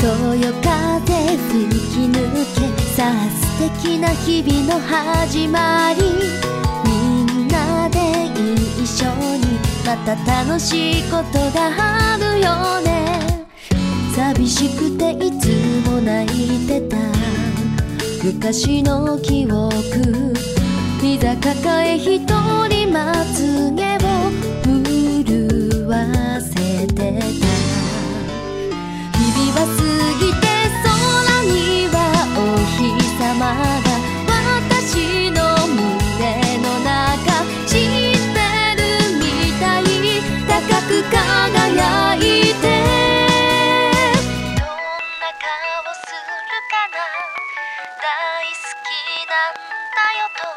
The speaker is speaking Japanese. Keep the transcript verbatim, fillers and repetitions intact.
そよ風吹き抜け、さあ素敵な日々の始まり。みんなで一緒にまた楽しいことがあるよね。寂しくていつも泣いてた昔の記憶、いざ抱え一人まつげを震わせてた。日々は過ぎて空にはお日様が私の胸の中知ってるみたい、高く輝いて。どんな顔するかな、大好きなんだよと